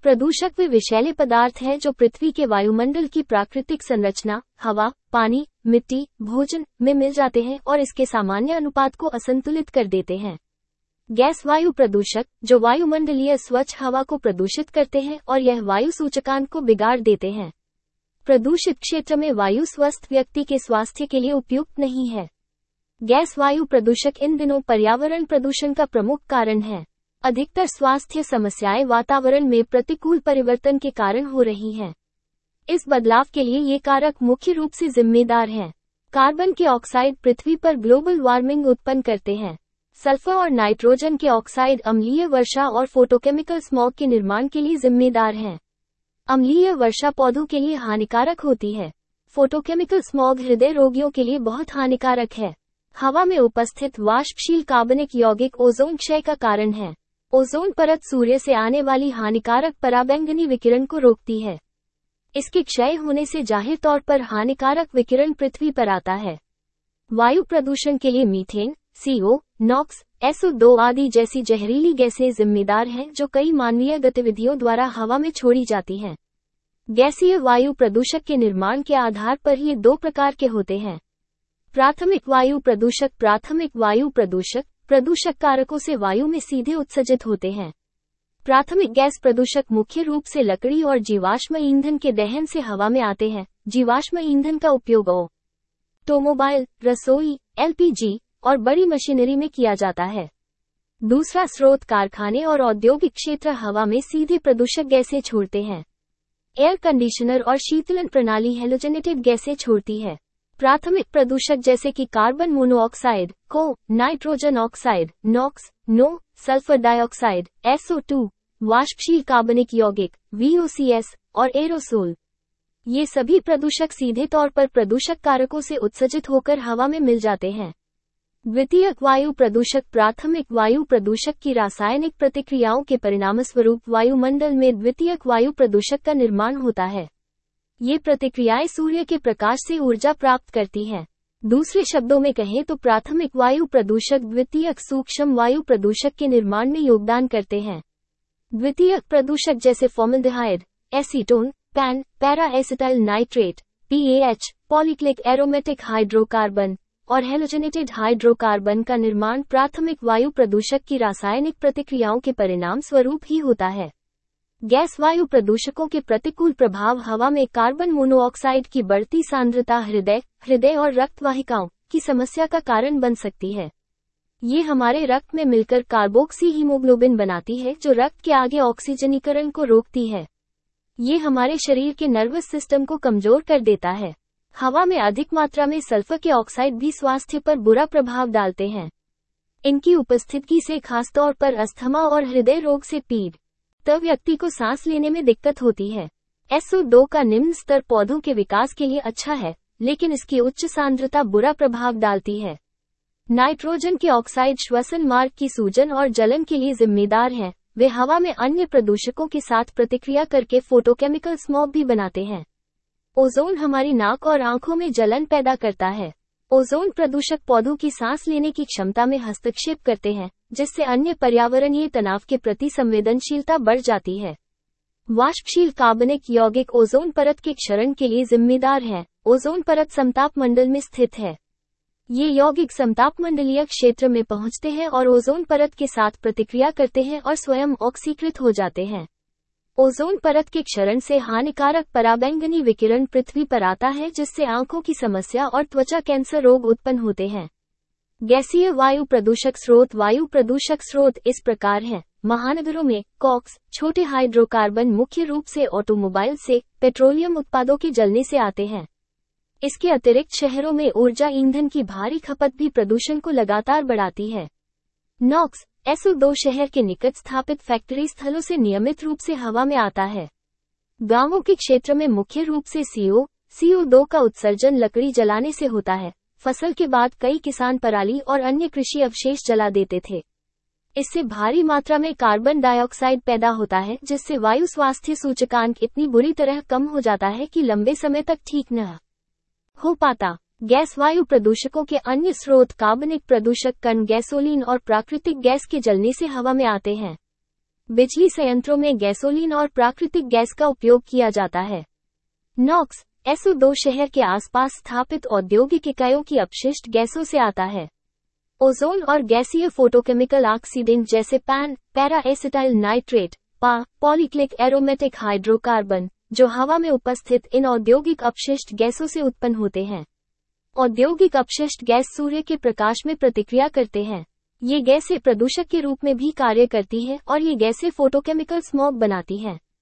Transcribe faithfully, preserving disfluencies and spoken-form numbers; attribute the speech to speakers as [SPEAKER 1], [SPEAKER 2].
[SPEAKER 1] प्रदूषक वे विषैले पदार्थ हैं जो पृथ्वी के वायुमंडल की प्राकृतिक संरचना, हवा, पानी, मिट्टी, भोजन में मिल जाते हैं और इसके सामान्य अनुपात को असंतुलित कर देते हैं। गैस वायु प्रदूषक, जो वायुमंडलीय स्वच्छ हवा को प्रदूषित करते हैं और यह वायु सूचकांक को बिगाड़ देते हैं। प्रदूषित क्षेत्र में वायु स्वस्थ व्यक्ति के स्वास्थ्य के लिए उपयुक्त नहीं है। गैस वायु प्रदूषक इन दिनों पर्यावरण प्रदूषण का प्रमुख कारण है। अधिकतर स्वास्थ्य समस्याएं वातावरण में प्रतिकूल परिवर्तन के कारण हो रही हैं। इस बदलाव के लिए ये कारक मुख्य रूप से जिम्मेदार हैं। कार्बन के ऑक्साइड पृथ्वी पर ग्लोबल वार्मिंग उत्पन्न करते हैं। सल्फर और नाइट्रोजन के ऑक्साइड अम्लीय वर्षा और फोटोकेमिकल स्मॉग के निर्माण के लिए जिम्मेदार हैं। अम्लीय वर्षा पौधों के लिए हानिकारक होती है। फोटोकेमिकल स्मॉग हृदय रोगियों के लिए बहुत हानिकारक है। हवा में उपस्थित वाष्पशील कार्बनिक यौगिक ओजोन क्षय का कारण है। ओजोन परत सूर्य से आने वाली हानिकारक पराबैंगनी विकिरण को रोकती है। इसके क्षय होने से जाहिर तौर पर हानिकारक विकिरण पृथ्वी पर आता है। वायु प्रदूषण के लिए methane, CO, NOx, S O दो आदि जैसी जहरीली गैसें जिम्मेदार हैं जो कई मानवीय गतिविधियों द्वारा हवा में छोड़ी जाती हैं। गैसीय वायु प्रदूषक के निर्माण के आधार पर ये दो प्रकार के होते हैं। प्राथमिक वायु प्रदूषक प्राथमिक वायु प्रदूषक प्रदूषक कारकों से वायु में सीधे उत्सर्जित होते हैं। प्राथमिक गैस प्रदूषक मुख्य रूप से लकड़ी और जीवाश्म ईंधन के दहन से हवा में आते हैं। जीवाश्म ईंधन का उपयोग ऑटोमोबाइल, रसोई, एल पी जी और बड़ी मशीनरी में किया जाता है। दूसरा स्रोत कारखाने और औद्योगिक क्षेत्र हवा में सीधे प्रदूषक गैसें छोड़ते हैं। एयर कंडीशनर और शीतलन प्रणाली हैलोजेनेटेड गैसें छोड़ती है। प्राथमिक प्रदूषक जैसे कि carbon monoxide, CO, nitrogen oxide, NOx, NO, sulphur dioxide, S O two, वाष्पशील कार्बनिक यौगिक, वी ओ सी एस और एरोसोल। ये सभी प्रदूषक सीधे तौर पर प्रदूषक कारकों से उत्सर्जित होकर हवा में मिल जाते हैं। द्वितीयक वायु प्रदूषक प्राथमिक वायु प्रदूषक की रासायनिक प्रतिक्रियाओं के परिणामस्वरूप वायुमंडल में द्वितीयक वायु प्रदूषक का निर्माण होता है। ये प्रतिक्रियाएं सूर्य के प्रकाश से ऊर्जा प्राप्त करती हैं। दूसरे शब्दों में कहें तो प्राथमिक वायु प्रदूषक द्वितीयक सूक्ष्म वायु प्रदूषक के निर्माण में योगदान करते हैं। द्वितीयक प्रदूषक जैसे formaldehyde, acetone, PAN, para acetyl nitrate, P A H, polycyclic aromatic hydrocarbon और हैलोजेनेटेड हाइड्रोकार्बन का निर्माण प्राथमिक वायु प्रदूषक की रासायनिक प्रतिक्रियाओं के परिणाम स्वरूप ही होता है। गैस वायु प्रदूषकों के प्रतिकूल प्रभाव हवा में कार्बन मोनोऑक्साइड की बढ़ती सांद्रता हृदय, हृदय और रक्त वाहिकाओं की समस्या का कारण बन सकती है। ये हमारे रक्त में मिलकर कार्बोक्सी हीमोग्लोबिन बनाती है जो रक्त के आगे ऑक्सीजनीकरण को रोकती है। ये हमारे शरीर के नर्वस सिस्टम को कमजोर कर देता है। हवा में अधिक मात्रा में सल्फर के ऑक्साइड भी स्वास्थ्य पर बुरा प्रभाव डालते हैं। इनकी उपस्थिति से खासतौर पर अस्थमा और हृदय रोग से पीड़ित तब व्यक्ति को सांस लेने में दिक्कत होती है। एस ओ दो का निम्न स्तर पौधों के विकास के लिए अच्छा है, लेकिन इसकी उच्च सांद्रता बुरा प्रभाव डालती है। नाइट्रोजन के ऑक्साइड श्वसन मार्ग की सूजन और जलन के लिए जिम्मेदार हैं। वे हवा में अन्य प्रदूषकों के साथ प्रतिक्रिया करके फोटोकेमिकल स्मॉग भी बनाते हैं। ओजोन हमारी नाक और आंखों में जलन पैदा करता है। ओजोन प्रदूषक पौधों की सांस लेने की क्षमता में हस्तक्षेप करते हैं, जिससे अन्य पर्यावरणीय तनाव के प्रति संवेदनशीलता बढ़ जाती है। वाष्पशील कार्बनिक यौगिक ओजोन परत के क्षरण के लिए जिम्मेदार हैं। ओजोन परत समताप मंडल में स्थित है। ये यौगिक समतापमंडलीय क्षेत्र में पहुंचते हैं और ओजोन परत के साथ प्रतिक्रिया करते हैं और स्वयं ऑक्सीकृत हो जाते हैं। ओजोन परत के क्षरण से हानिकारक पराबैंगनी विकिरण पृथ्वी पर आता है, जिससे आंखों की समस्या और त्वचा कैंसर रोग उत्पन्न होते हैं। गैसीय वायु प्रदूषक स्रोत वायु प्रदूषक स्रोत इस प्रकार हैं। महानगरों में कॉक्स, छोटे हाइड्रोकार्बन मुख्य रूप से ऑटोमोबाइल से पेट्रोलियम उत्पादों के जलने से आते हैं। इसके अतिरिक्त शहरों में ऊर्जा ईंधन की भारी खपत भी प्रदूषण को लगातार बढ़ाती है। नॉक्स, एस ओ दो शहर के निकट स्थापित फैक्ट्री स्थलों से नियमित रूप से हवा में आता है। गांवों के क्षेत्र में मुख्य रूप से सीओ, सी ओ दो का उत्सर्जन लकड़ी जलाने से होता है। फसल के बाद कई किसान पराली और अन्य कृषि अवशेष जला देते थे। इससे भारी मात्रा में कार्बन डाइऑक्साइड पैदा होता है, जिससे वायु स्वास्थ्य सूचकांक इतनी बुरी तरह कम हो जाता है कि लंबे समय तक ठीक न हो पाता। गैस वायु प्रदूषकों के अन्य स्रोत कार्बनिक प्रदूषक कण गैसोलीन और प्राकृतिक गैस के जलने से हवा में आते हैं। बिजली संयंत्रों में गैसोलीन और प्राकृतिक गैस का उपयोग किया जाता है। नॉक्स एस ओ दो शहर के आसपास स्थापित औद्योगिक इकाइयों की अपशिष्ट गैसों से आता है। ओजोन और गैसीय फोटोकेमिकल ऑक्सीडेंट जैसे पैन, पैरा एसिटाइल नाइट्रेट, पा, पॉलीक्लिक एरोमेटिक हाइड्रोकार्बन, जो हवा में उपस्थित इन औद्योगिक अपशिष्ट गैसों से उत्पन्न होते हैं। औद्योगिक अपशिष्ट गैस सूर्य के प्रकाश में प्रतिक्रिया करते हैं। ये गैसें प्रदूषक के रूप में भी कार्य करती हैं और ये गैसें फोटोकेमिकल स्मॉग बनाती हैं।